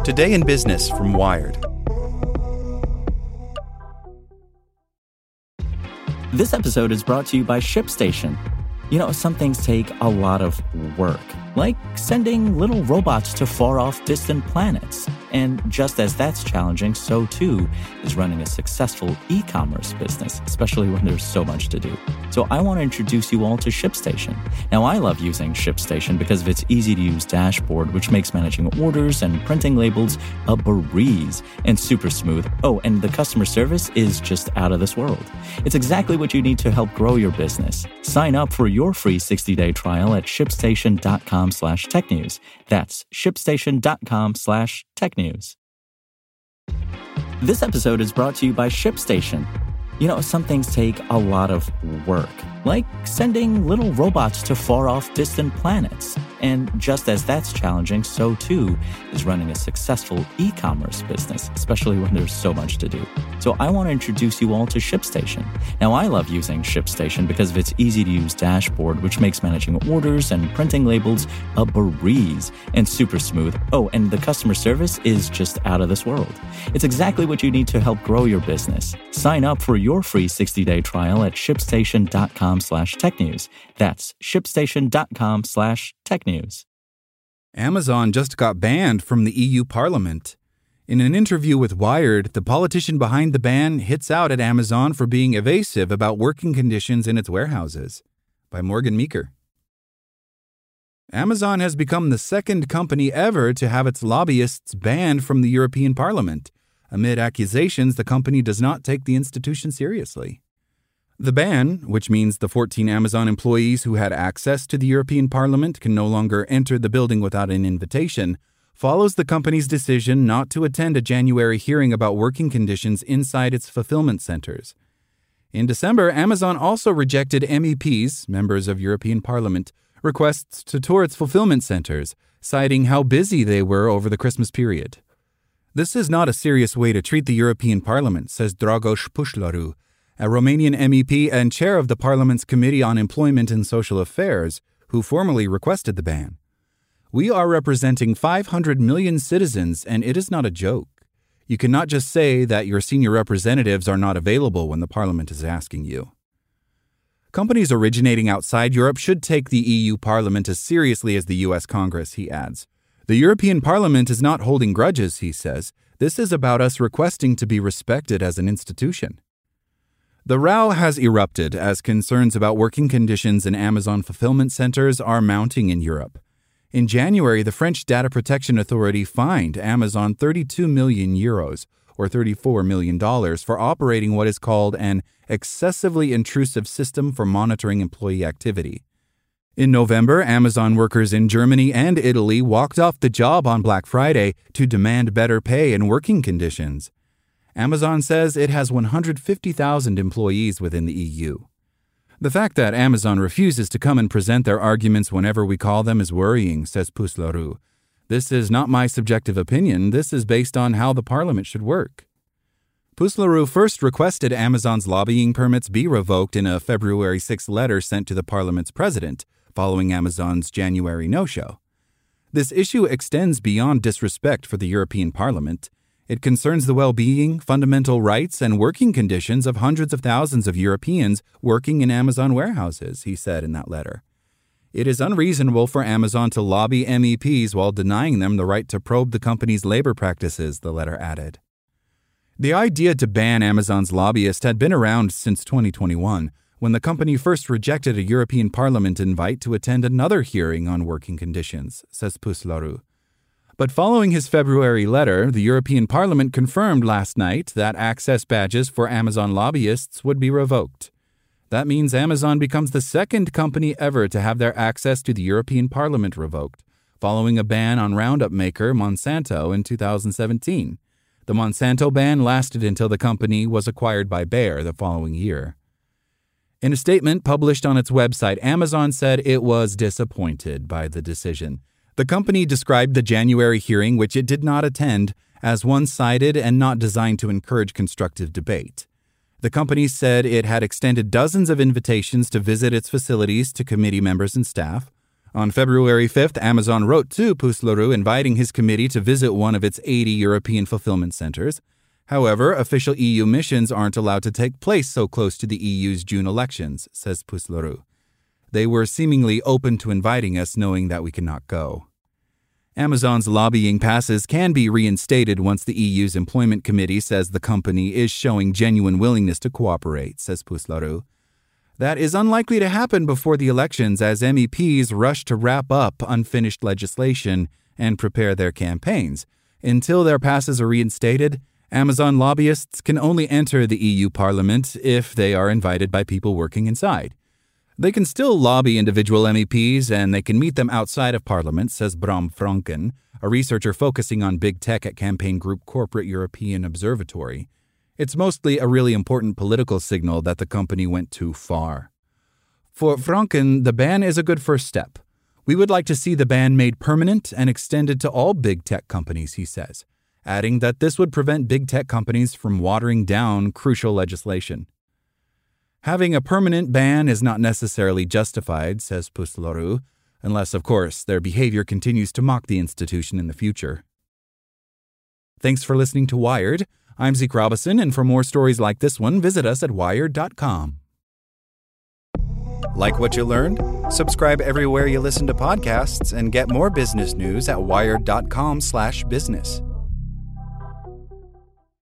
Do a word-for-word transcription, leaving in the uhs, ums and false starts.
Today in Business from Wired. This episode is brought to you by ShipStation. You know, some things take a lot of work, like sending little robots to far-off distant planets. And just as that's challenging, so too is running a successful e-commerce business, especially when there's so much to do. So I want to introduce you all to ShipStation. Now, I love using ShipStation because of its easy-to-use dashboard, which makes managing orders and printing labels a breeze and super smooth. Oh, and the customer service is just out of this world. It's exactly what you need to help grow your business. Sign up for your free sixty-day trial at shipstation.com slash tech news. That's shipstation.com slash tech news. This episode is brought to you by ShipStation. You know, some things take a lot of work, like sending little robots to far-off distant planets. And just as that's challenging, so too is running a successful e-commerce business, especially when there's so much to do. So I want to introduce you all to ShipStation. Now, I love using ShipStation because of its easy-to-use dashboard, which makes managing orders and printing labels a breeze and super smooth. Oh, and the customer service is just out of this world. It's exactly what you need to help grow your business. Sign up for your free sixty-day trial at shipstation.com slash tech news. That's shipstation.com slash tech news. Amazon just got banned from the E U Parliament. In an interview with Wired, the politician behind the ban hits out at Amazon for being evasive about working conditions in its warehouses. By Morgan Meeker. Amazon has become the second company ever to have its lobbyists banned from the European Parliament, amid accusations the company does not take the institution seriously. The ban, which means the fourteen Amazon employees who had access to the European Parliament can no longer enter the building without an invitation, follows the company's decision not to attend a January hearing about working conditions inside its fulfillment centers. In December, Amazon also rejected M E Ps, members of European Parliament, requests to tour its fulfillment centers, citing how busy they were over the Christmas period. This is not a serious way to treat the European Parliament, says Dragoș Pușlaru, a Romanian M E P and chair of the Parliament's Committee on Employment and Social Affairs, who formally requested the ban. We are representing five hundred million citizens, and it is not a joke. You cannot just say that your senior representatives are not available when the Parliament is asking you. Companies originating outside Europe should take the E U Parliament as seriously as the U S Congress, he adds. The European Parliament is not holding grudges, he says. This is about us requesting to be respected as an institution. The row has erupted as concerns about working conditions in Amazon fulfillment centers are mounting in Europe. In January, the French Data Protection Authority fined Amazon thirty-two million euros, or thirty-four million dollars, for operating what is called an excessively intrusive system for monitoring employee activity. In November, Amazon workers in Germany and Italy walked off the job on Black Friday to demand better pay and working conditions. Amazon says it has one hundred fifty thousand employees within the E U. The fact that Amazon refuses to come and present their arguments whenever we call them is worrying, says Pușlaru. This is not my subjective opinion. This is based on how the Parliament should work. Pușlaru first requested Amazon's lobbying permits be revoked in a February sixth letter sent to the Parliament's president, following Amazon's January no-show. This issue extends beyond disrespect for the European Parliament. It concerns the well-being, fundamental rights, and working conditions of hundreds of thousands of Europeans working in Amazon warehouses, he said in that letter. It is unreasonable for Amazon to lobby M E Ps while denying them the right to probe the company's labor practices, the letter added. The idea to ban Amazon's lobbyists had been around since twenty twenty-one, when the company first rejected a European Parliament invite to attend another hearing on working conditions, says Pușlaru. But following his February letter, the European Parliament confirmed last night that access badges for Amazon lobbyists would be revoked. That means Amazon becomes the second company ever to have their access to the European Parliament revoked, following a ban on Roundup maker Monsanto in two thousand seventeen. The Monsanto ban lasted until the company was acquired by Bayer the following year. In a statement published on its website, Amazon said it was disappointed by the decision. The company described the January hearing, which it did not attend, as one-sided and not designed to encourage constructive debate. The company said it had extended dozens of invitations to visit its facilities to committee members and staff. On February fifth, Amazon wrote to Puslaru inviting his committee to visit one of its eighty European fulfillment centers. However, official E U missions aren't allowed to take place so close to the E U's June elections, says Puslaru. They were seemingly open to inviting us, knowing that we cannot go. Amazon's lobbying passes can be reinstated once the E U's employment committee says the company is showing genuine willingness to cooperate, says Puslaru. That is unlikely to happen before the elections, as M E Ps rush to wrap up unfinished legislation and prepare their campaigns. Until their passes are reinstated, Amazon lobbyists can only enter the E U Parliament if they are invited by people working inside. They can still lobby individual M E Ps, and they can meet them outside of Parliament, says Bram Franken, a researcher focusing on big tech at campaign group Corporate European Observatory. It's mostly a really important political signal that the company went too far. For Franken, the ban is a good first step. We would like to see the ban made permanent and extended to all big tech companies, he says, adding that this would prevent big tech companies from watering down crucial legislation. Having a permanent ban is not necessarily justified, says Puslaru, unless, of course, their behavior continues to mock the institution in the future. Thanks for listening to Wired. I'm Zeke Robison, and for more stories like this one, visit us at wired dot com. Like what you learned? Subscribe everywhere you listen to podcasts and get more business news at wired dot com slash business.